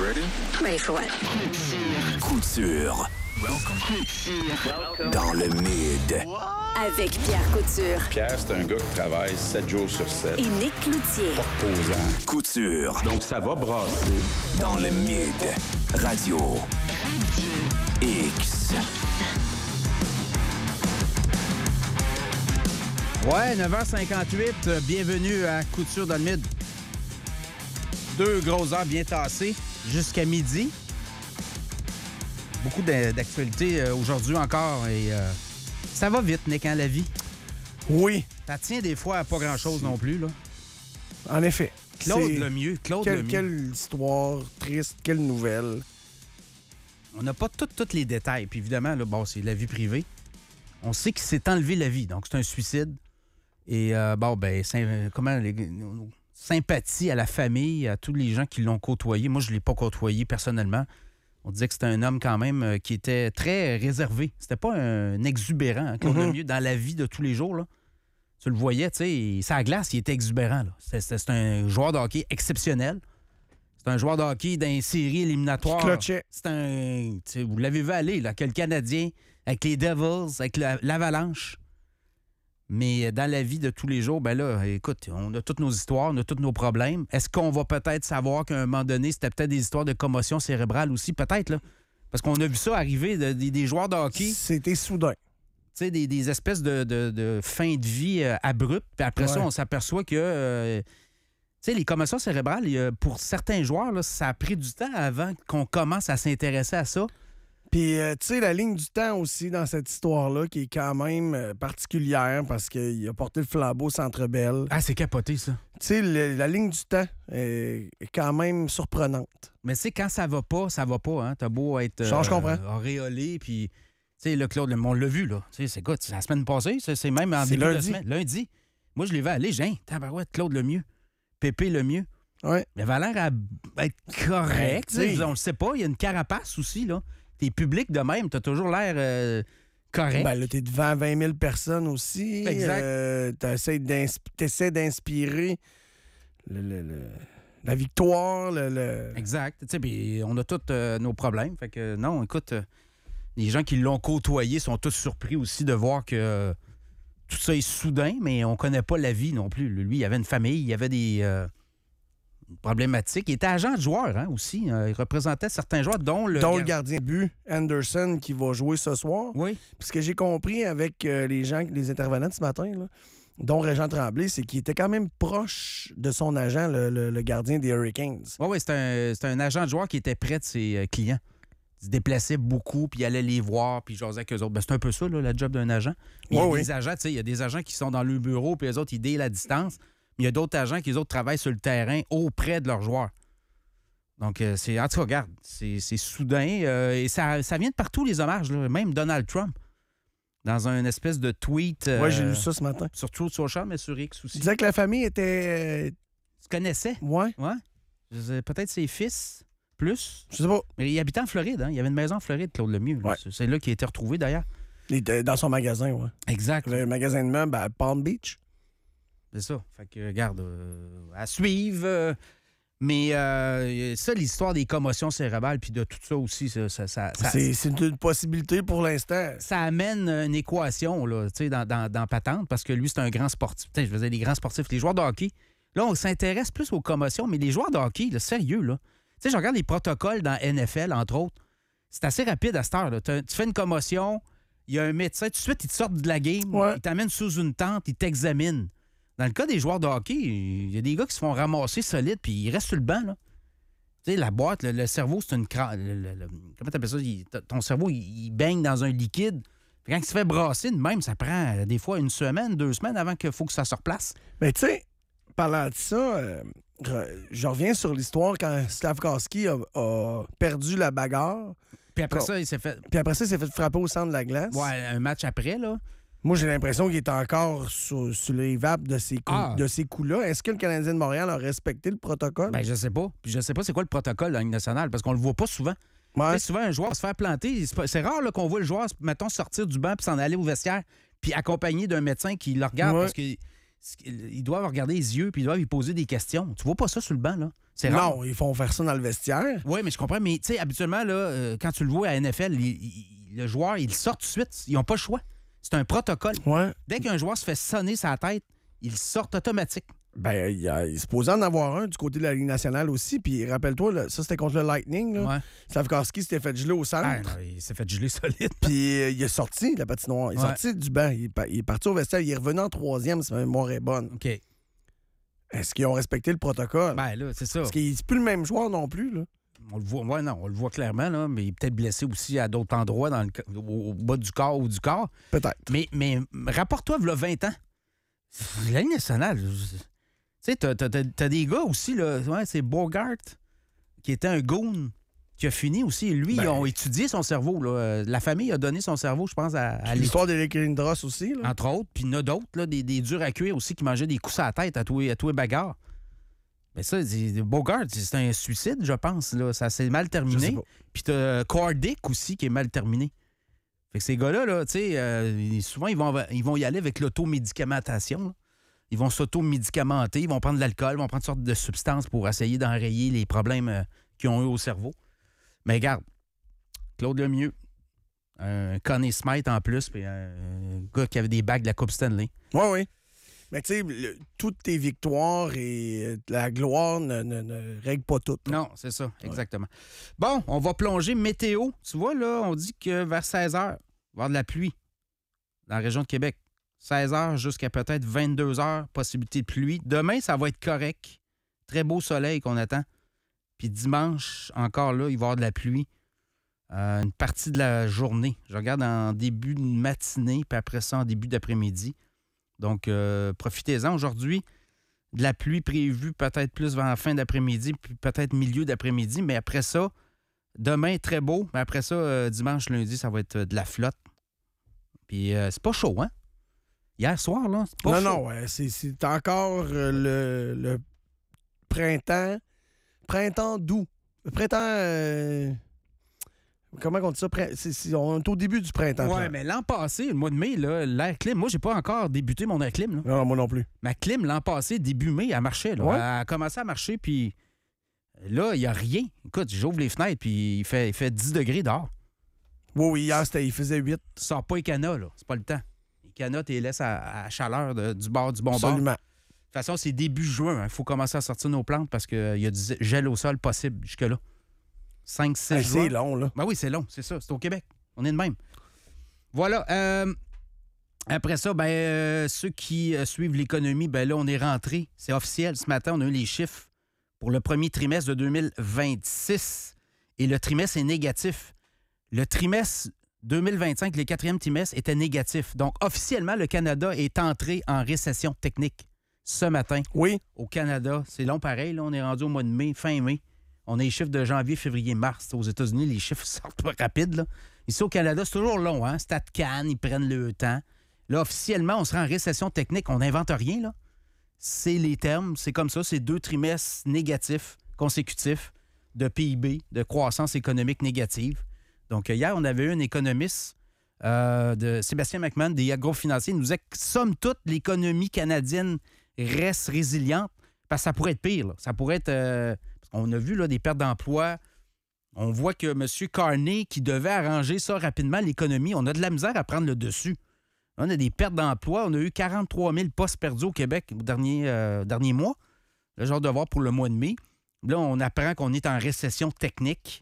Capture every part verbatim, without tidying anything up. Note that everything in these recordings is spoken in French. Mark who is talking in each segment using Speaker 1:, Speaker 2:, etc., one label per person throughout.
Speaker 1: ready?
Speaker 2: Ready for what?
Speaker 3: Couture.
Speaker 1: Welcome.
Speaker 3: Dans le mid.
Speaker 2: Avec Pierre Couture
Speaker 4: Pierre, c'est un gars qui travaille sept jours sur sept.
Speaker 2: et Nick Cloutier.
Speaker 4: Posant.
Speaker 3: Couture.
Speaker 4: Donc, ça va brasser.
Speaker 3: Dans le mid. Radio. X.
Speaker 5: Ouais, neuf heures cinquante-huit, euh, bienvenue à Couture dans le mid. Deux grosses heures bien tassées jusqu'à midi. Beaucoup d'a- d'actualités euh, aujourd'hui encore et euh, ça va vite, Nick, hein, la vie.
Speaker 6: Oui,
Speaker 5: Ça tient des fois à pas grand-chose non plus, là.
Speaker 6: en effet.
Speaker 5: Claude
Speaker 6: C'est-
Speaker 5: le mieux, Claude
Speaker 6: Quelle,
Speaker 5: le mieux.
Speaker 6: quelle histoire triste, quelle nouvelle.
Speaker 5: On n'a pas tous les détails. Puis évidemment, là, bon, c'est la vie privée. On sait qu'il s'est enlevé la vie, donc c'est un suicide. Et euh, bon, ben, sym- comment les, nos- sympathie à la famille, à tous les gens qui l'ont côtoyé. Moi, je ne l'ai pas côtoyé personnellement. On disait que c'était un homme quand même euh, qui était très réservé. C'était pas un exubérant, hein, Claude
Speaker 6: Mhm.
Speaker 5: Lemieux, dans la vie de tous les jours. Là. Tu le voyais, tu sais, sa glace, il était exubérant. Là. C'était, c'était- c'est un joueur de hockey exceptionnel. C'est un joueur de hockey dans série éliminatoire.
Speaker 6: Qui clutchait.
Speaker 5: C'est un. tu sais, vous l'avez vu aller, là, que le Canadien, avec les Devils, avec la- l'Avalanche. Mais dans la vie de tous les jours, ben là, écoute, on a toutes nos histoires, on a tous nos problèmes. Est-ce qu'on va peut-être savoir qu'à un moment donné, c'était peut-être des histoires de commotion cérébrale aussi? Peut-être, là. Parce qu'on a vu ça arriver, de- des, des joueurs de hockey, tu
Speaker 6: C'était soudain.
Speaker 5: sais, des, des espèces de, de, de fin de vie euh, abruptes. Puis après ça,
Speaker 6: Ouais.
Speaker 5: on s'aperçoit que, euh, tu sais, les commotions cérébrales, il y a- pour certains joueurs, là, ça a pris du temps avant qu'on commence à s'intéresser à ça.
Speaker 6: Puis, euh, tu sais, la ligne du temps aussi dans cette histoire-là, qui est quand même euh, particulière parce qu'il a porté le flambeau au Centre Bell.
Speaker 5: Ah, c'est capoté, ça.
Speaker 6: Tu sais, le- la ligne du temps est, est quand même surprenante.
Speaker 5: Mais tu sais, quand ça va pas, ça va pas. Hein? T'as beau être
Speaker 6: Ça, je comprends.
Speaker 5: auréolé, puis... Tu sais, le Claude, on l'a vu, là. Tu sais, c'est quoi? C'est la semaine passée, c'est c'est même en
Speaker 6: C'est
Speaker 5: début de
Speaker 6: lundi.
Speaker 5: semaine. Lundi. Moi, je l'ai vu aller. J'ai dit, tabarouette, Claude le mieux. Pépé le mieux.
Speaker 6: Ouais.
Speaker 5: Il avait l'air à être correct.
Speaker 6: Ben,
Speaker 5: tu sais,
Speaker 6: t'sais.
Speaker 5: on le sait pas. Il y a une carapace aussi, là. T'es public de même. T'as toujours l'air euh, correct.
Speaker 6: Ben là, t'es devant vingt mille personnes aussi.
Speaker 5: Exact.
Speaker 6: Euh, t'essaies d'insp- t'essaies d'inspirer le- le- le- la victoire, le... le-
Speaker 5: Exact. Tu sais, puis on a tous euh, nos problèmes. Fait que non, écoute, euh, les gens qui l'ont côtoyé sont tous surpris aussi de voir que euh, tout ça est soudain, mais on connaît pas la vie non plus. Lui, il avait une famille, il y avait des euh, problématiques. Il était agent de joueur hein, aussi. Euh, il représentait certains joueurs, dont le...
Speaker 6: dont le
Speaker 5: gar-
Speaker 6: gardien de but, Anderson, qui va jouer ce soir.
Speaker 5: Oui.
Speaker 6: Puis ce que j'ai compris avec euh, les gens, les intervenants de ce matin, là, dont Régent Tremblay, c'est qu'il était quand même proche de son agent, le, le- le gardien des Hurricanes.
Speaker 5: Oui, oui, c'est un, c'est un agent de joueur qui était près de ses euh, clients. Il se déplaçait beaucoup, puis il allait les voir, puis il jasait avec eux autres. Ben, c'est un peu ça, là, la job d'un agent. Mais il y a
Speaker 6: Ouais, oui.
Speaker 5: des agents, tu sais, il y a des agents qui sont dans le bureau, puis les autres, ils dealent à distance. Mais il y a d'autres agents qui, les autres, travaillent sur le terrain auprès de leurs joueurs. Donc, euh, c'est, en tout cas, regarde, c'est, c'est soudain. euh, et ça, ça vient de partout, les hommages. Là. Même Donald Trump, dans un espèce de tweet. euh,
Speaker 6: Ouais, j'ai lu ça ce matin.
Speaker 5: Sur Truth Social, mais sur X
Speaker 6: Il
Speaker 5: aussi.
Speaker 6: disait que la famille était...
Speaker 5: Tu connaissais?
Speaker 6: euh, ouais,
Speaker 5: Ouais. Je sais, peut-être ses fils, plus.
Speaker 6: je sais pas.
Speaker 5: Mais il habitait en Floride, hein? Il y avait une maison en Floride, Claude Lemieux. là.
Speaker 6: Ouais.
Speaker 5: C'est- C'est là qu'il a été retrouvé, d'ailleurs.
Speaker 6: Il était dans son magasin, ouais.
Speaker 5: Exact.
Speaker 6: Il avait un magasin de meubles à Palm Beach.
Speaker 5: C'est ça. Fait que, regarde, euh, à suivre. euh, mais euh, ça, l'histoire des commotions cérébrales, puis de tout ça aussi, ça, ça, ça, ça-
Speaker 6: C'est c'est une possibilité pour l'instant.
Speaker 5: ça amène une équation là, tu sais, dans, dans, dans Patente, parce que lui, c'est un grand sportif. Tu sais, je faisais des grands sportifs. Les joueurs de hockey, là, on s'intéresse plus aux commotions, mais les joueurs de hockey, là, sérieux, là. Tu sais, je regarde les protocoles dans N F L, entre autres. C'est assez rapide à cette heure. Là. T'as- Tu fais une commotion, il y a un médecin, tout de suite, il te sort de la game,
Speaker 6: Ouais.
Speaker 5: il t'amène sous une tente, il t'examine. Dans le cas des joueurs de hockey, il y a des gars qui se font ramasser solides, puis ils restent sur le banc, là. Tu sais, la boîte, le, le cerveau, c'est une... cra- le- le- le- comment t'appelles ça? Il- t- ton cerveau, il, il baigne dans un liquide. Puis quand il se fait brasser de même, ça prend euh, des fois une semaine, deux semaines avant qu'il faut que ça se replace.
Speaker 6: Mais tu sais, parlant de ça, euh, re- je reviens sur l'histoire quand Slavkovski a, a perdu la bagarre.
Speaker 5: Puis après
Speaker 6: Bon.
Speaker 5: ça, il s'est fait...
Speaker 6: Puis après ça, il s'est fait frapper au centre de la glace.
Speaker 5: Ouais, un match après, là.
Speaker 6: Moi, j'ai l'impression qu'il est encore sur, sur les vapes de ces, coups,
Speaker 5: Ah.
Speaker 6: de ces coups-là. Est-ce que le Canadien de Montréal a respecté le protocole?
Speaker 5: Ben, je sais pas. Puis je sais pas c'est quoi le protocole dans la Ligue nationale, parce qu'on le voit pas souvent.
Speaker 6: Ouais.
Speaker 5: Tu sais, souvent, un joueur se faire planter. C'est, pas- c'est rare là, qu'on voit le joueur, mettons, sortir du banc puis s'en aller au vestiaire, puis accompagné d'un médecin qui le regarde
Speaker 6: Ouais.
Speaker 5: parce que ils doivent regarder les yeux puis ils doivent lui poser des questions. Tu vois pas ça sur le banc, là? C'est rare.
Speaker 6: Non, ils font faire ça dans le vestiaire.
Speaker 5: Oui, mais je comprends. Mais tu sais, habituellement, là, euh, quand tu le vois à N F L, il, il, le joueur, il sort tout de suite. Ils n'ont pas le choix. C'est un protocole.
Speaker 6: Ouais.
Speaker 5: Dès qu'un joueur se fait sonner sa tête, il sort automatique.
Speaker 6: Ben, il, y a, il est supposé en avoir un du côté de la Ligue nationale aussi. Puis rappelle-toi, là, ça, c'était contre le Lightning. Là.
Speaker 5: Ouais.
Speaker 6: Slavkovski s'était fait geler au centre.
Speaker 5: Ah, non, il s'est fait geler solide.
Speaker 6: Puis euh, il est sorti, la patinoire. Il est
Speaker 5: Ouais.
Speaker 6: sorti du banc. Il est, pa- il est parti au vestiaire. Il est revenu en troisième, si ma mémoire est bonne.
Speaker 5: OK.
Speaker 6: Est-ce qu'ils ont respecté le protocole?
Speaker 5: Ben là, c'est ça.
Speaker 6: Parce qu'il n'est plus le même joueur non plus. Là.
Speaker 5: On le voit, ouais, non, on le voit clairement, là, mais il est peut-être blessé aussi à d'autres endroits dans le, co- au, au bas du corps ou du corps.
Speaker 6: Peut-être.
Speaker 5: Mais, mais rapporte-toi, il y a vingt ans, la Ligue nationale, je- tu sais, t'as, t'as- t'as- t'as des gars aussi, là, ouais, c'est Bogart, qui était un goon, qui a fini aussi. Lui,
Speaker 6: Ben-
Speaker 5: ils ont étudié son cerveau. Là. Euh, La famille a donné son cerveau, je pense, à, à l'équipe,
Speaker 6: L'histoire d'Éric Lindros aussi. Là.
Speaker 5: entre autres. Puis il y en a d'autres, là, des, des durs à cuire aussi, qui mangeaient des coups à la tête à tous les, à tous les bagarres. Mais ça, c'est- Bogart, c'est un suicide, je pense. Là. Ça s'est mal
Speaker 6: Je sais
Speaker 5: terminé.
Speaker 6: pas.
Speaker 5: Puis t'as Cordick aussi qui est mal terminé. Fait que ces gars-là, là, tu sais, euh, souvent, ils vont, ils vont y aller avec l'automédicamentation. là. Ils vont s'automédicamenter, ils vont prendre de l'alcool, ils vont prendre toutes sortes de substances pour essayer d'enrayer les problèmes euh, qu'ils ont eu au cerveau. Mais regarde, Claude Lemieux, un Connie Smythe en plus, puis un gars qui avait des bagues de la Coupe Stanley.
Speaker 6: Oui, oui. Mais tu sais, le- toutes tes victoires et euh, la gloire ne, ne, ne règlent pas toutes. là.
Speaker 5: Non, c'est ça, exactement. Bon, on va plonger météo. Tu vois, là, on dit que vers seize heures, il va y avoir de la pluie dans la région de Québec. seize heures jusqu'à peut-être vingt-deux heures, possibilité de pluie. Demain, ça va être correct. Très beau soleil qu'on attend. Puis dimanche, encore là, il va y avoir de la pluie. Euh, une partie de la journée. Je regarde en début de matinée, puis après ça, en début d'après-midi. Donc, euh, profitez-en. Aujourd'hui, de la pluie prévue peut-être plus vers la fin d'après-midi, puis peut-être milieu d'après-midi. Mais après ça, demain, très beau. Mais après ça, euh, dimanche, lundi, ça va être euh, de la flotte. Puis euh, c'est pas chaud, hein? Hier soir, là, c'est pas
Speaker 6: non,
Speaker 5: chaud.
Speaker 6: non, ouais, c'est, c'est encore euh, le, le printemps. Printemps doux. Le printemps. euh, Comment on dit ça? Prin- c'est- c'est- on est au début du printemps.
Speaker 5: Ouais,
Speaker 6: Pierre.
Speaker 5: mais l'an passé, le mois de mai, là, l'air clim, moi, j'ai pas encore débuté mon air clim. Là.
Speaker 6: Non, moi non plus.
Speaker 5: Ma clim, l'an passé, début mai, elle marchait. Là.
Speaker 6: Ouais.
Speaker 5: Elle a commencé à marcher, puis là, il n'y a rien. Écoute, j'ouvre les fenêtres, puis il fait, il fait dix degrés dehors.
Speaker 6: Oui, oui, hier, c'était, il faisait huit.
Speaker 5: Tu sors pas les canas, là. C'est pas le temps. Les canas, tu les laisses à, à chaleur de- du bord, du bon bord. De
Speaker 6: Absolument.
Speaker 5: toute façon, c'est début juin. Il faut commencer à sortir nos plantes parce qu'il y a du gel au sol possible jusque-là. cinq six
Speaker 6: Hey,
Speaker 5: juin.
Speaker 6: c'est long, là.
Speaker 5: Ben oui, c'est long, c'est ça. C'est au Québec. On est de même. Voilà. euh, après ça, ben, euh, ceux qui euh, suivent l'économie, ben là, on est rentré. C'est officiel. Ce matin, on a eu les chiffres pour le premier trimestre de deux mille vingt-six. Et le trimestre est négatif. Le trimestre deux mille vingt-cinq, le quatrième trimestre, était négatif. Donc, officiellement, le Canada est entré en récession technique ce matin.
Speaker 6: Oui.
Speaker 5: Au Canada, c'est long pareil. Là, on est rendu au mois de mai, fin mai. On a les chiffres de janvier, février, mars. Aux États-Unis, les chiffres sortent pas rapides. Là. Ici, au Canada, c'est toujours long. Hein? StatCan, ils prennent le temps. Là, officiellement, on sera en récession technique. On n'invente rien. Là. C'est les termes. C'est comme ça. C'est deux trimestres négatifs consécutifs de P I B, de croissance économique négative. Donc, hier, on avait eu un économiste, euh, de Sébastien McMahon, des agrofinanciers. Il nous disait que, somme toute, l'économie canadienne reste résiliente parce que ça pourrait être pire. Là. Ça pourrait être... euh, On a vu là, des pertes d'emploi. On voit que M. Carney, qui devait arranger ça rapidement, l'économie, on a de la misère à prendre le dessus. On a des pertes d'emploi. On a eu quarante-trois mille postes perdus au Québec au dernier, euh, dernier mois. Le genre de voir pour le mois de mai. Là, on apprend qu'on est en récession technique.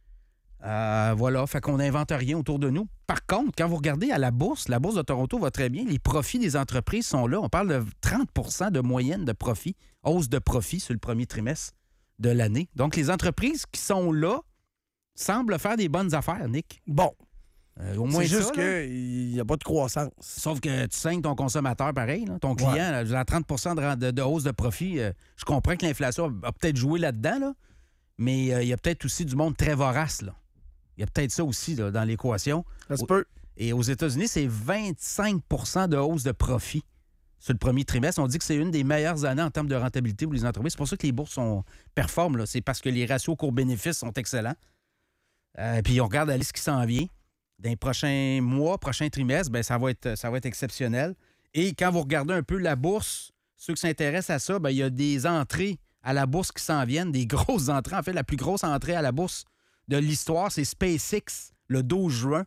Speaker 5: Euh, voilà, fait qu'on n'invente rien autour de nous. Par contre, quand vous regardez à la bourse, la bourse de Toronto va très bien. Les profits des entreprises sont là. On parle de trente pour cent de moyenne de profit, hausse de profit sur le premier trimestre de l'année. Donc, les entreprises qui sont là semblent faire des bonnes affaires, Nick.
Speaker 6: Bon.
Speaker 5: Euh, au moins
Speaker 6: C'est juste
Speaker 5: ça, là.
Speaker 6: qu'il n'y a pas de croissance.
Speaker 5: Sauf que tu saignes ton consommateur pareil. Là. Ton client,
Speaker 6: Ouais.
Speaker 5: là, trente pour cent de, de- de hausse de profit. euh, je comprends que l'inflation a, a peut-être joué là-dedans, là, mais euh, il y a peut-être aussi du monde très vorace. Là. Il y a peut-être ça aussi là, dans l'équation.
Speaker 6: Ça se peut.
Speaker 5: Et aux États-Unis, c'est vingt-cinq pour cent de hausse de profit sur le premier trimestre. On dit que c'est une des meilleures années en termes de rentabilité pour les entreprises. C'est pour ça que les bourses sont, performent. Là. C'est parce que les ratios cours-bénéfices sont excellents. Euh, puis on regarde aller ce qui s'en vient. Dans les prochains mois, prochains trimestres, ben, ça va être, ça va être exceptionnel. Et quand vous regardez un peu la bourse, ceux qui s'intéressent à ça, bien, il y a des entrées à la bourse qui s'en viennent, des grosses entrées. En fait, la plus grosse entrée à la bourse de l'histoire, c'est SpaceX, le douze juin.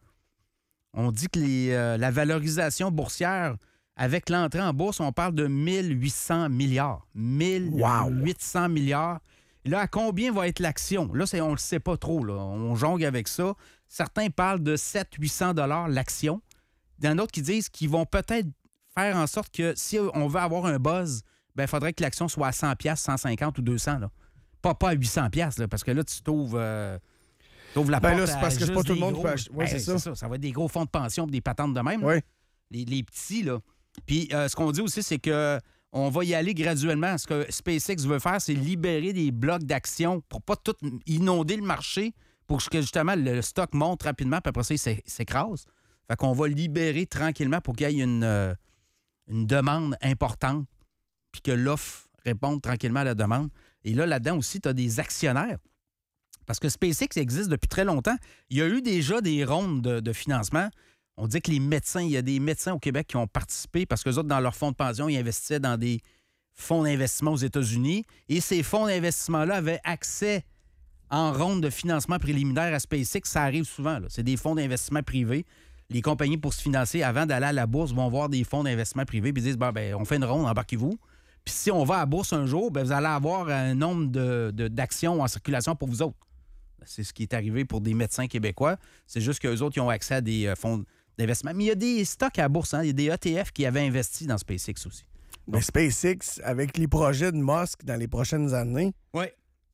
Speaker 5: On dit que les, euh, la valorisation boursière, avec l'entrée en bourse, on parle de mille huit cents milliards. mille huit cents milliards. Là, à combien va être l'action? Là, c'est, on ne le sait pas trop. Là. On jongle avec ça. Certains parlent de sept cents à huit cents dollars l'action. Il y en a d'autres qui disent qu'ils vont peut-être faire en sorte que si on veut avoir un buzz, ben, il faudrait que l'action soit à cent dollars, cent cinquante ou deux cents. Là. Pas, pas à huit cents dollars, là, parce que là, tu t'ouvres, euh, t'ouvres la
Speaker 6: Ben
Speaker 5: porte
Speaker 6: là, c'est parce
Speaker 5: à
Speaker 6: que c'est
Speaker 5: juste
Speaker 6: pas tout le
Speaker 5: des
Speaker 6: monde
Speaker 5: gros.
Speaker 6: qui peut acheter. Ouais,
Speaker 5: Ben,
Speaker 6: c'est ça.
Speaker 5: ça. Ça va être des gros fonds de pension et des patentes de même. là.
Speaker 6: Oui.
Speaker 5: Les, les petits, là. Puis euh, ce qu'on dit aussi, c'est que on va y aller graduellement. Ce que SpaceX veut faire, c'est libérer des blocs d'actions pour pas tout inonder le marché, pour que justement le stock monte rapidement, puis après ça, il s'é- s'écrase. Fait qu'on va libérer tranquillement pour qu'il y ait une, euh, une demande importante, puis que l'offre réponde tranquillement à la demande. Et là, là-dedans aussi, tu as des actionnaires. Parce que SpaceX existe depuis très longtemps. Il y a eu déjà des rondes de, de financement. On dit que les médecins, il y a des médecins au Québec qui ont participé parce qu'eux autres, dans leur fonds de pension, ils investissaient dans des fonds d'investissement aux États-Unis. Et ces fonds d'investissement-là avaient accès en ronde de financement préliminaire à SpaceX. Ça arrive souvent. Là. C'est des fonds d'investissement privés. Les compagnies, pour se financer, avant d'aller à la bourse, vont voir des fonds d'investissement privés et disent ben, ben, on fait une ronde, embarquez-vous. Puis si on va à la bourse un jour, ben, vous allez avoir un nombre de, de- d'actions en circulation pour vous autres. C'est ce qui est arrivé pour des médecins québécois. C'est juste qu'eux autres, ils ont accès à des euh, fonds d'investissement. Mais il y a des stocks à la bourse. Hein? Il y a des E T F qui avaient investi dans SpaceX aussi.
Speaker 6: Mais SpaceX, avec les projets de Musk dans les prochaines années,
Speaker 5: Oui.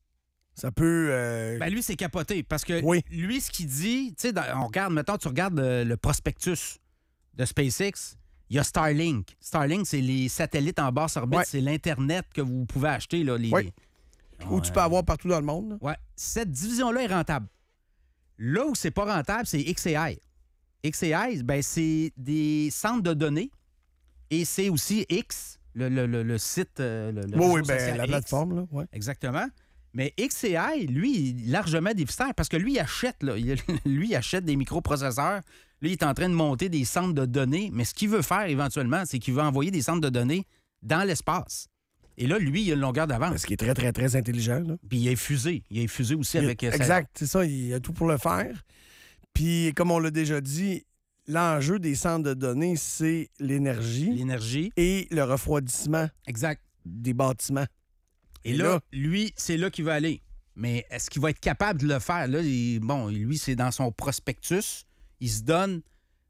Speaker 6: ça peut. euh,
Speaker 5: Ben lui, c'est capoté. Parce que
Speaker 6: Oui.
Speaker 5: lui, ce qu'il dit, tu sais, dans- on regarde, mettons, tu regardes le, le prospectus de SpaceX, il y a Starlink. Starlink, c'est les satellites en basse orbite.
Speaker 6: Ouais.
Speaker 5: C'est l'Internet que vous pouvez acheter. Là, les,
Speaker 6: Oui. Ou tu peux
Speaker 5: euh,
Speaker 6: avoir partout dans le monde. là.
Speaker 5: Ouais. Cette division-là est rentable. Là où c'est pas rentable, c'est X A I. X A I, ben, c'est des centres de données et c'est aussi X, le, le- le- le site. euh, Le, le
Speaker 6: Oui,
Speaker 5: réseau
Speaker 6: oui, ben,
Speaker 5: social
Speaker 6: la
Speaker 5: X.
Speaker 6: plateforme. Là, ouais.
Speaker 5: Exactement. Mais X A I, lui, il est largement déficitaire parce que lui, il achète, là, il- lui, il achète des microprocesseurs. Lui, il est en train de monter des centres de données. Mais ce qu'il veut faire éventuellement, c'est qu'il veut envoyer des centres de données dans l'espace. Et là, lui, il a une longueur d'avance.
Speaker 6: Ce qui est très, très, très intelligent. Là.
Speaker 5: Puis il est fusé. Il est fusé aussi
Speaker 6: Il-
Speaker 5: avec... euh, sa-
Speaker 6: Exact, c'est ça. Il a tout pour le faire. Puis, comme on l'a déjà dit, l'enjeu des centres de données, c'est l'énergie
Speaker 5: l'énergie.
Speaker 6: et le refroidissement
Speaker 5: Exact.
Speaker 6: des bâtiments.
Speaker 5: Et
Speaker 6: Et
Speaker 5: là,
Speaker 6: là-
Speaker 5: lui, c'est là qu'il va aller. Mais est-ce qu'il va être capable de le faire? Là, il- bon, lui, c'est dans son prospectus. Il se donne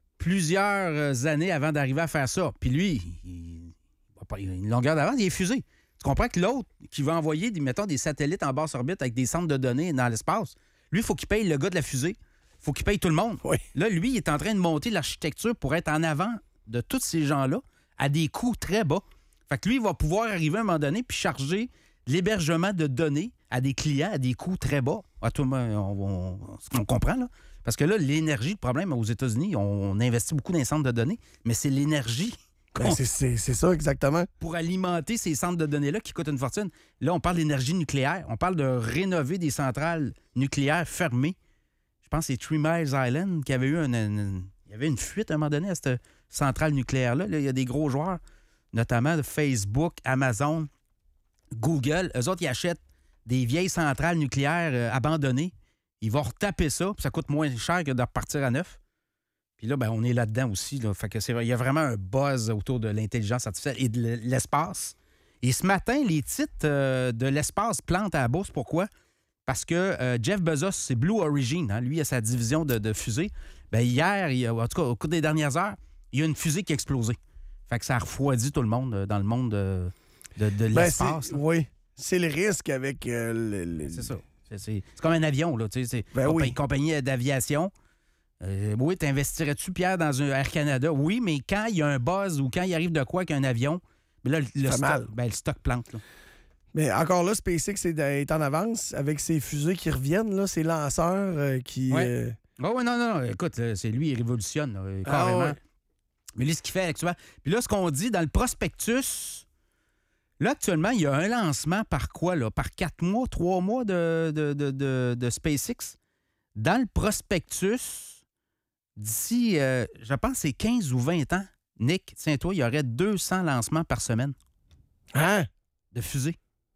Speaker 5: plusieurs années avant d'arriver à faire ça. Puis lui, il, va pas- il a une longueur d'avance, il est fusé. Tu comprends que l'autre qui va envoyer, des, mettons, des satellites en basse orbite avec des centres de données dans l'espace, lui, il faut qu'il paye le gars de la fusée. Il faut qu'il paye tout le monde.
Speaker 6: Oui.
Speaker 5: Là, lui, il est en train de monter l'architecture pour être en avant de tous ces gens-là à des coûts très bas. Fait que lui, il va pouvoir arriver à un moment donné puis charger l'hébergement de données à des clients à des coûts très bas. À tout le monde, on, on- on comprend, là. Parce que là, l'énergie, le problème aux États-Unis, on investit beaucoup dans les centres de données, mais c'est l'énergie
Speaker 6: Ben,
Speaker 5: qu'on-
Speaker 6: c'est- c'est c'est ça, exactement.
Speaker 5: pour alimenter ces centres de données-là qui coûtent une fortune. Là, on parle d'énergie nucléaire. On parle de rénover des centrales nucléaires fermées. Je pense que c'est Three Miles Island qui avait eu une, une- il y avait une fuite à un moment donné à cette centrale nucléaire-là. Là, il y a des gros joueurs, notamment de Facebook, Amazon, Google. Eux autres, ils achètent des vieilles centrales nucléaires euh, abandonnées. Ils vont retaper ça, puis ça coûte moins cher que de repartir à neuf. Puis là, ben, on est là-dedans aussi. Là. Fait que c'est, il y a vraiment un buzz autour de l'intelligence artificielle et de l'espace. Et ce matin, les titres euh, de l'espace plantent à la bourse. Pourquoi? Parce que euh, Jeff Bezos, c'est Blue Origin. Hein? Lui, il a sa division de, de fusées. Ben, hier, il a- en tout cas, au cours des dernières heures, il y a une fusée qui a explosé. Fait que ça a refroidi tout le monde euh, dans le monde euh, de, de
Speaker 6: Ben,
Speaker 5: l'espace.
Speaker 6: c'est-
Speaker 5: là.
Speaker 6: oui. C'est le risque avec euh, le, le-
Speaker 5: C'est ça. C'est, c'est- c'est comme un avion, là. Tu sais, c'est
Speaker 6: Ben
Speaker 5: compa-
Speaker 6: oui.
Speaker 5: compagnie d'aviation. Euh, oui, t'investirais-tu, Pierre, dans un Air Canada? Oui, mais quand il y a un buzz ou quand il arrive de quoi qu'un avion, ben là, le, le
Speaker 6: fait
Speaker 5: stock,
Speaker 6: mal.
Speaker 5: ben, le stock plante. Là.
Speaker 6: Mais encore là, SpaceX est, est en avance avec ses fusées qui reviennent, là, ses lanceurs euh, qui.
Speaker 5: Ouais.
Speaker 6: euh,
Speaker 5: Oh, oui, non, non, non. Écoute, là, c'est lui, il révolutionne, là,
Speaker 6: Ah,
Speaker 5: carrément.
Speaker 6: ouais.
Speaker 5: Mais lui, ce qu'il fait actuellement. Puis là, ce qu'on dit dans le prospectus, là, actuellement, il y a un lancement par quoi, là? Par quatre mois, trois mois de, de, de, de- de SpaceX. Dans le prospectus, d'ici, euh, je pense, c'est quinze ou vingt ans, Nick, tiens-toi, il y aurait deux cents lancements par semaine
Speaker 6: Hein?
Speaker 5: de fusées.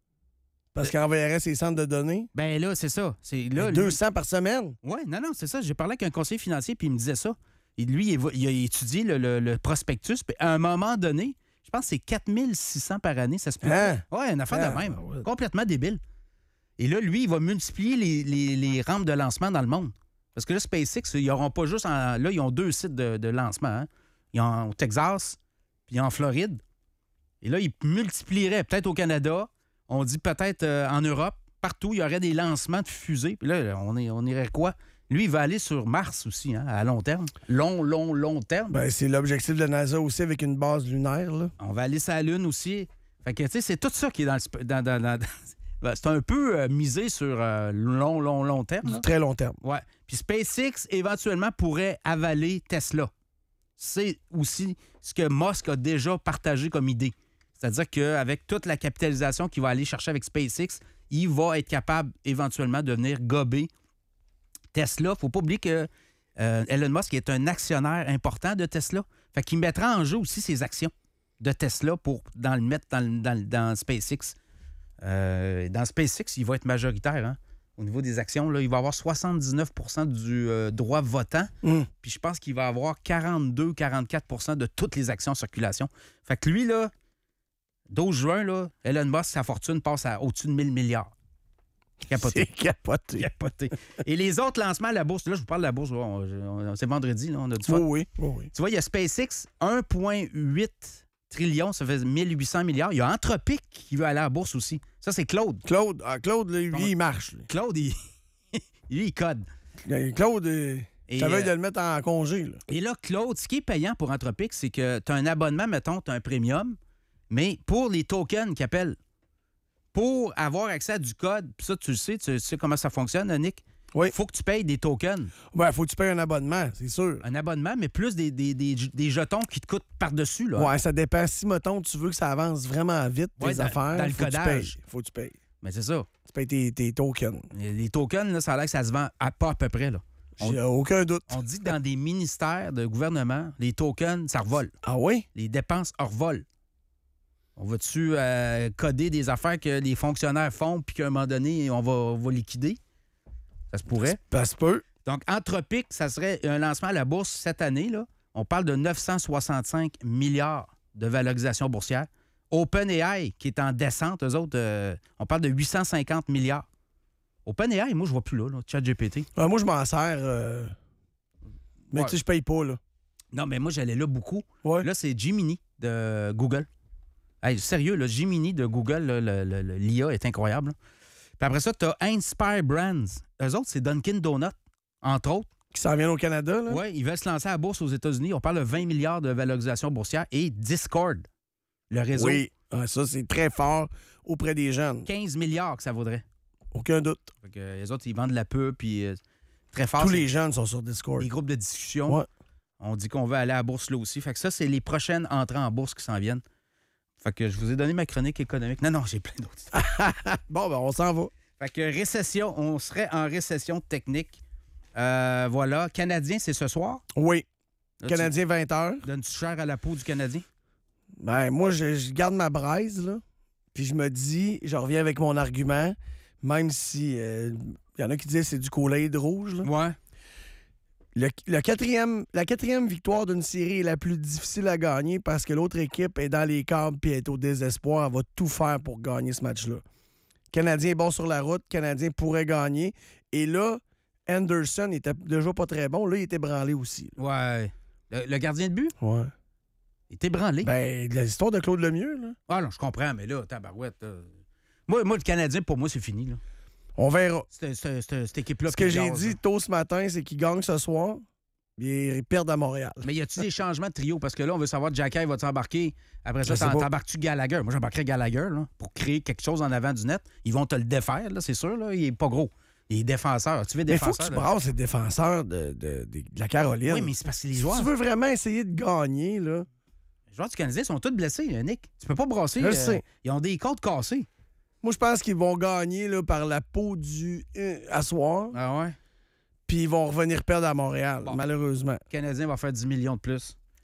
Speaker 6: Parce qu'il enverrait ses centres de données.
Speaker 5: Ben là, c'est ça. C'est là,
Speaker 6: deux cents par semaine.
Speaker 5: Oui, non, non, c'est ça. J'ai parlé avec un conseiller financier, puis il me disait ça. Et lui, il, il a étudié le, le- le prospectus, puis à un moment donné, je pense que c'est quatre mille six cents par année, ça se peut.
Speaker 6: Hein?
Speaker 5: Oui, une affaire
Speaker 6: Ah,
Speaker 5: de même.
Speaker 6: ouais.
Speaker 5: Complètement débile. Et là, lui, il va multiplier les, les- les rampes de lancement dans le monde. Parce que là, SpaceX, ils n'auront pas juste... en- là, ils ont deux sites de, de lancement. Hein. Ils ont au Texas, puis en Floride. Et là, ils multiplieraient peut-être au Canada. On dit peut-être euh, en Europe. Partout, il y aurait des lancements de fusées. Puis là, on, est, on irait quoi? Lui, il va aller sur Mars aussi, hein, à long terme. Long, long, long terme.
Speaker 6: Ben, c'est l'objectif de la NASA aussi avec une base lunaire. Là.
Speaker 5: On va aller sur la Lune aussi. Fait que, tu sais, c'est tout ça qui est dans le... sp- Dans, dans- dans- Ben, c'est un peu euh, misé sur euh, long, long, long terme.
Speaker 6: Du
Speaker 5: là.
Speaker 6: très long terme.
Speaker 5: Ouais. Puis SpaceX, éventuellement, pourrait avaler Tesla. C'est aussi ce que Musk a déjà partagé comme idée. C'est-à-dire qu'avec toute la capitalisation qu'il va aller chercher avec SpaceX, il va être capable éventuellement de venir gober Tesla. Il ne faut pas oublier que euh, Elon Musk est un actionnaire important de Tesla. Fait qu'il mettra en jeu aussi ses actions de Tesla pour dans le mettre dans, le- dans, le- dans SpaceX. Euh, dans SpaceX, il va être majoritaire. Hein? Au niveau des actions, là, il va avoir soixante-dix-neuf pour cent du euh, droit votant.
Speaker 6: Mm.
Speaker 5: Puis je pense qu'il va avoir quarante-deux à quarante-quatre pour cent de toutes les actions en circulation. Fait que lui, là, douze juin, là, Elon Musk, sa fortune passe à au-dessus de mille milliards. Capoté.
Speaker 6: C'est capoté.
Speaker 5: Capoté. Et les autres lancements à la bourse, là, je vous parle de la bourse, là, on- on- c'est vendredi, là, on a du fun.
Speaker 6: Oui, oui, oui, oui.
Speaker 5: Tu vois, il y a SpaceX, un virgule huit trillion, ça fait mille huit cents milliards. Il y a Anthropic qui veut aller à la bourse aussi. Ça, c'est Claude.
Speaker 6: Claude, ah, Claude là, lui,
Speaker 5: Bon.
Speaker 6: il marche. lui.
Speaker 5: Claude, il, lui, il code.
Speaker 6: Claude, euh,
Speaker 5: Et,
Speaker 6: ça veut
Speaker 5: euh,
Speaker 6: de le mettre en congé. Là.
Speaker 5: Et là, Claude, ce qui est payant pour Anthropic, c'est que tu as un abonnement, mettons, tu as un premium, mais pour les tokens qu'ils appellent, pour avoir accès à du code, puis ça, tu le sais, tu sais comment ça fonctionne, Nick?
Speaker 6: Oui.
Speaker 5: Il faut que tu payes des tokens.
Speaker 6: Ben, faut que tu payes un abonnement, c'est sûr.
Speaker 5: Un abonnement, mais plus des, des, des, des jetons qui te coûtent par-dessus. Là.
Speaker 6: Ouais, ça dépend. Si, mettons, tu veux que ça avance vraiment vite, tes
Speaker 5: Ouais, dans-
Speaker 6: affaires,
Speaker 5: dans le
Speaker 6: faut que tu
Speaker 5: codage.
Speaker 6: payes. Faut que tu payes.
Speaker 5: Mais c'est ça.
Speaker 6: Tu payes tes, tes tokens.
Speaker 5: Les tokens, là, ça a l'air que ça se vend à pas à peu près. Là. On,
Speaker 6: J'ai aucun doute.
Speaker 5: on dit que dans des ministères de gouvernement, les tokens, ça revole.
Speaker 6: Ah oui?
Speaker 5: Les dépenses revolent. On va-tu euh, coder des affaires que les fonctionnaires font puis qu'à un moment donné, on va, on va liquider? Ça se pourrait.
Speaker 6: Ça se peut.
Speaker 5: Donc, Anthropic, ça serait un lancement à la bourse cette année. Là. On parle de neuf cent soixante-cinq milliards de valorisation boursière. OpenAI, qui est en descente, eux autres, euh, on parle de huit cent cinquante milliards. OpenAI, moi, je vois plus là, là ChatGPT.
Speaker 6: Ah, moi, je m'en sers. euh, Mais
Speaker 5: Ouais.
Speaker 6: tu sais, je paye pas, là.
Speaker 5: Non, mais moi, j'allais là beaucoup.
Speaker 6: Ouais.
Speaker 5: Là, c'est Gemini de Google. Hey, sérieux, le Gemini de Google, là, le- le- le- l'I A est incroyable. là. Puis après ça, tu as Inspire Brands. Eux autres, c'est Dunkin' Donuts, entre autres.
Speaker 6: Qui s'en vient au Canada, là.
Speaker 5: Oui, ils veulent se lancer à la bourse aux États-Unis. On parle de vingt milliards de valorisation boursière. Et Discord, le réseau,
Speaker 6: Oui. Ah, ça, c'est très fort auprès des jeunes.
Speaker 5: quinze milliards que ça vaudrait.
Speaker 6: Aucun doute.
Speaker 5: Fait que, euh, les autres, ils vendent de la pub, puis euh, très fort.
Speaker 6: Tous
Speaker 5: c'est
Speaker 6: les jeunes sont sur Discord.
Speaker 5: des groupes de discussion.
Speaker 6: Ouais.
Speaker 5: On dit qu'on veut aller à la bourse là aussi. Fait que ça, c'est les prochaines entrées en bourse qui s'en viennent. Fait que je vous ai donné ma chronique économique. Non, non, j'ai plein d'autres.
Speaker 6: Bon, ben, on s'en va.
Speaker 5: Fait que récession, on serait en récession technique. Euh, voilà. Canadien, c'est ce soir.
Speaker 6: Oui.
Speaker 5: Là,
Speaker 6: Canadien vingt heures.
Speaker 5: tu donnes-tu cher à la peau du Canadien?
Speaker 6: Ben, moi, je, je garde ma braise, là. Puis je me dis, je reviens avec mon argument, même si il y en a qui disent que c'est du Kool-Aid rouge, là.
Speaker 5: Ouais.
Speaker 6: Le, le quatrième, la quatrième victoire d'une série est la plus difficile à gagner parce que l'autre équipe est dans les câbles puis est au désespoir. Elle va tout faire pour gagner ce match-là. Canadien est bon sur la route. Canadien pourrait gagner. Et là, Anderson était déjà pas très bon. Là, il était branlé aussi.
Speaker 5: Ouais. Le, le gardien de but?
Speaker 6: Ouais.
Speaker 5: Il était branlé.
Speaker 6: Ben, l'histoire de Claude Lemieux, là.
Speaker 5: Ah non, je comprends, mais là, tabarouette. là. Moi, moi, le Canadien, pour moi, c'est fini. Là.
Speaker 6: On verra.
Speaker 5: Cette, cette- cette- cette équipe-là.
Speaker 6: Ce que
Speaker 5: puis
Speaker 6: j'ai
Speaker 5: gaz,
Speaker 6: dit
Speaker 5: là.
Speaker 6: tôt ce matin, c'est qu'ils gagnent ce soir. Ils perdent à Montréal.
Speaker 5: Mais y a-tu des changements de trio? Parce que là, on veut savoir, Jacky va-tu embarquer? Après ça,
Speaker 6: Je sais
Speaker 5: t'en-
Speaker 6: pas.
Speaker 5: t'embarques-tu Gallagher? Moi, j'embarquerais Gallagher là, pour créer quelque chose en avant du net. Ils vont te le défaire, là, c'est sûr. Là. Il est pas gros. Il est défenseur. Tu veux
Speaker 6: Mais il faut que
Speaker 5: défenseur?
Speaker 6: tu
Speaker 5: là?
Speaker 6: brasses les défenseurs de, de- de- de la Caroline.
Speaker 5: Oui, mais c'est parce que les
Speaker 6: si
Speaker 5: joueurs,
Speaker 6: tu veux vraiment essayer de gagner, là,
Speaker 5: les joueurs du Canadien sont tous blessés, euh, Nick. Tu peux pas brasser.
Speaker 6: Je le sais.
Speaker 5: Ils ont des côtes cassées.
Speaker 6: moi, je pense qu'ils vont gagner là, par la peau du euh, à soir,
Speaker 5: Ah ouais?
Speaker 6: puis ils vont revenir perdre à Montréal,
Speaker 5: Bon.
Speaker 6: malheureusement.
Speaker 5: Le Canadien va faire dix millions de plus.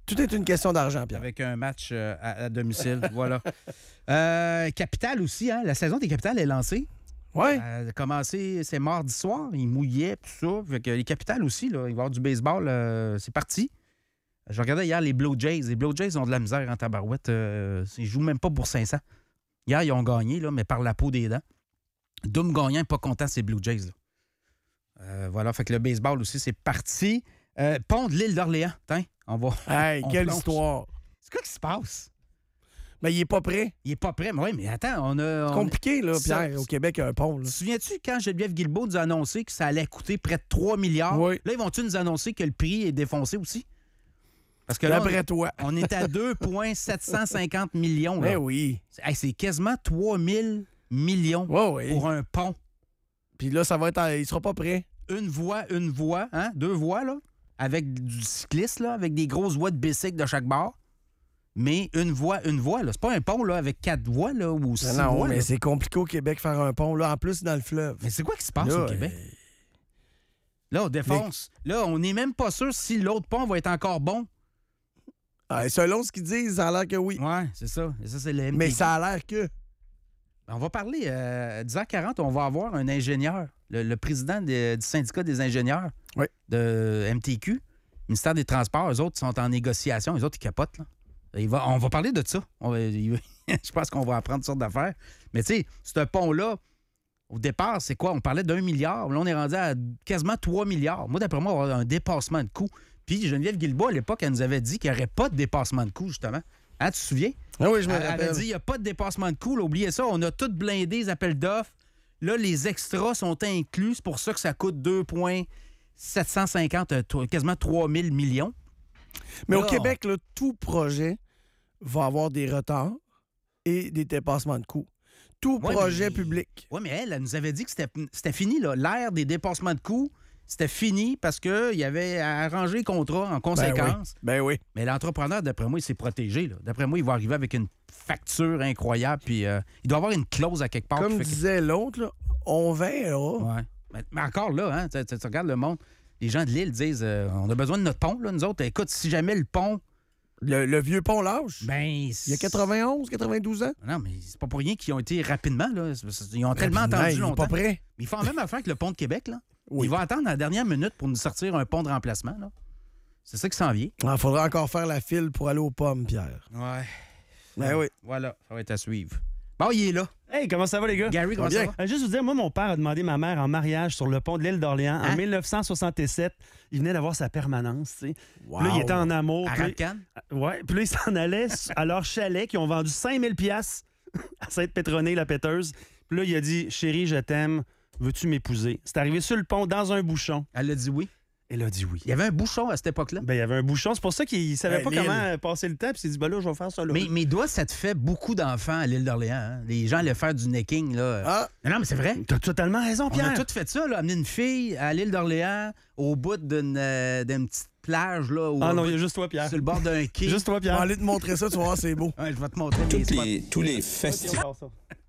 Speaker 6: Tout est une question d'argent, Pierre.
Speaker 5: Avec un match euh, à, à domicile, voilà. Euh, Capitale aussi, hein? La saison des Capitales est lancée.
Speaker 6: Ouais.
Speaker 5: Elle a commencé, c'est mardi soir, il mouillait, tout ça. Fait que les Capitales aussi, là, il va y avoir du baseball, euh, c'est parti. Je regardais hier les Blue Jays. Les Blue Jays ont de la misère en tabarouette. Euh, ils jouent même pas pour cinq cents. Hier, ils ont gagné, là, mais par la peau des dents. Doom gagnant, pas content, ces Blue Jays. Là. Euh, voilà, fait que le baseball aussi, c'est parti. Euh, pont de l'île d'Orléans, tiens, on va.
Speaker 6: Hey,
Speaker 5: on
Speaker 6: quelle
Speaker 5: plonge.
Speaker 6: histoire.
Speaker 5: C'est quoi qui se passe?
Speaker 6: Mais il est pas prêt.
Speaker 5: Il est pas prêt. Mais oui, mais attends, on a.
Speaker 6: C'est
Speaker 5: on-
Speaker 6: compliqué, là,
Speaker 5: Ça-
Speaker 6: Pierre, au Québec, il y a un pont. Là.
Speaker 5: Te souviens-tu quand Geneviève Guilbeault nous a annoncé que ça allait coûter près de trois milliards?
Speaker 6: Oui.
Speaker 5: Là, ils vont-tu nous annoncer que le prix est défoncé aussi? Parce que là,
Speaker 6: D'après toi.
Speaker 5: on, on est à deux virgule sept cent cinquante millions. Là.
Speaker 6: Ben oui.
Speaker 5: Hey, c'est quasiment trois mille millions
Speaker 6: Ouais, oui.
Speaker 5: pour un pont.
Speaker 6: Puis là, ça va être. à- Il sera pas prêt.
Speaker 5: Une voie, une voie, hein? Deux voies, là, avec du cycliste, là, avec des grosses voies de bicycle de chaque bord. Mais une voie, une voie, là. C'est pas un pont, là, avec quatre voies, là, ou six
Speaker 6: Non, non,
Speaker 5: voies.
Speaker 6: mais
Speaker 5: là.
Speaker 6: c'est compliqué au Québec faire un pont. Là, en plus, dans le fleuve.
Speaker 5: Mais c'est quoi qui se passe
Speaker 6: Là,
Speaker 5: au Québec?
Speaker 6: euh,
Speaker 5: Là, on défonce. Là, on n'est même pas sûr si l'autre pont va être encore bon.
Speaker 6: ah, selon ce qu'ils disent, ça a l'air que oui.
Speaker 5: Ouais, c'est ça. Et ça, c'est le M T Q.
Speaker 6: Mais ça a l'air que.
Speaker 5: On va parler, euh, à dix heures quarante, on va avoir un ingénieur, le, le président de- du syndicat des ingénieurs
Speaker 6: Oui.
Speaker 5: de M T Q, ministère des Transports. Eux autres sont en négociation. Eux autres, ils capotent. Là. Il va, on va parler de ça. On va- il- je pense qu'on va apprendre toutes sortes d'affaires. Mais tu sais, ce pont-là, au départ, c'est quoi? On parlait d'un milliard. Là, on est rendu à quasiment trois milliards. Moi, d'après moi, on va avoir un dépassement de coût. Puis Geneviève Guilbeault, à l'époque, elle nous avait dit qu'il n'y aurait pas de dépassement de coût, justement. Hein, tu te souviens?
Speaker 6: Ah oui, je me
Speaker 5: Elle avait
Speaker 6: rappelle.
Speaker 5: dit, il n'y a pas de dépassement de coût. Là, oubliez ça, on a tout blindé les appels d'offres. Là, les extras sont inclus. C'est pour ça que ça coûte deux virgule sept cent cinquante, euh, t- quasiment trois mille millions.
Speaker 6: Mais au
Speaker 5: Là,
Speaker 6: Québec, là, tout projet va avoir des retards et des dépassements de coûts. Tout
Speaker 5: Ouais,
Speaker 6: projet
Speaker 5: mais-
Speaker 6: public.
Speaker 5: Oui, mais elle, elle nous avait dit que c'était c'était fini. là. L'ère des dépassements de coûts, c'était fini parce qu'il avait arrangé le contrat en
Speaker 6: Ben oui.
Speaker 5: conséquence.
Speaker 6: Ben oui.
Speaker 5: Mais l'entrepreneur, d'après moi, il s'est protégé. là. D'après moi, il va arriver avec une facture incroyable. Puis euh, il doit avoir une clause à quelque part.
Speaker 6: Comme
Speaker 5: qui fait que-
Speaker 6: disait l'autre, là, on verra.
Speaker 5: Ouais. Mais, mais encore là, hein, tu, tu- tu regardes le monde, les gens de l'île disent euh, on a besoin de notre pont, là, nous autres. Écoute, si jamais le pont.
Speaker 6: Le, le vieux pont lâche.
Speaker 5: Ben.
Speaker 6: Il y a quatre-vingt-onze, quatre-vingt-douze ans.
Speaker 5: Non, mais c'est pas pour rien qu'ils ont été rapidement. Là. C'est- c'est- Ils ont tellement
Speaker 6: Rapidement,
Speaker 5: attendu
Speaker 6: il est
Speaker 5: longtemps.
Speaker 6: pas prêt.
Speaker 5: Mais ils font la même affaire que le pont de Québec. Là.
Speaker 6: Oui.
Speaker 5: Ils vont attendre à la dernière minute pour nous sortir un pont de remplacement. Là. C'est ça qui s'en vient.
Speaker 6: Il faudra encore faire la file pour aller aux pommes, Pierre.
Speaker 5: Ouais.
Speaker 6: Ben oui.
Speaker 5: Voilà, ça va être à suivre. Bon, il est là.
Speaker 7: Hey, comment ça va, les gars?
Speaker 5: Gary, comment
Speaker 6: bien.
Speaker 5: ça va?
Speaker 7: Euh, juste vous dire, moi, mon père a demandé ma mère en mariage sur le pont de l'île d'Orléans
Speaker 5: Hein?
Speaker 7: en mille neuf cent soixante-sept. Il venait d'avoir sa permanence, tu sais.
Speaker 6: Wow.
Speaker 7: Puis là, il était en amour.
Speaker 5: À
Speaker 7: Puis là-
Speaker 5: Radcan?
Speaker 7: ouais, puis là, il s'en allait à leur chalet qui ont vendu cinq mille piastres à Sainte-Pétronée, la péteuse. Puis là, il a dit, chérie, je t'aime, veux-tu m'épouser? C'est arrivé sur le pont, dans un bouchon.
Speaker 5: Elle a dit oui.
Speaker 7: Elle a dit oui.
Speaker 5: Il y avait un bouchon à cette époque-là.
Speaker 7: Ben, il y avait un bouchon. C'est pour ça qu'il savait
Speaker 6: Ben,
Speaker 7: pas
Speaker 6: l'île.
Speaker 7: comment passer le temps. Puis il s'est dit, ben là, je vais faire ça là.
Speaker 5: Mais, mais doit, ça te fait beaucoup d'enfants à l'île d'Orléans. Hein? Les gens allaient faire du necking. Là.
Speaker 6: Ah,
Speaker 5: Non, non, mais c'est vrai.
Speaker 7: T'as totalement raison,
Speaker 5: On
Speaker 7: Pierre.
Speaker 5: a tout fait ça, là, amener une fille à l'île d'Orléans au bout d'une euh, d'une petite plage, là, au-
Speaker 7: Ah non, il y a juste toi, Pierre.
Speaker 5: sur le bord d'un quai.
Speaker 7: Juste toi,
Speaker 6: je vais
Speaker 7: Pierre.
Speaker 6: aller te montrer ça, tu vas voir, c'est beau.
Speaker 5: Ouais, je vais te montrer mes
Speaker 4: Toutes
Speaker 5: spots.
Speaker 4: les, tous les festivals.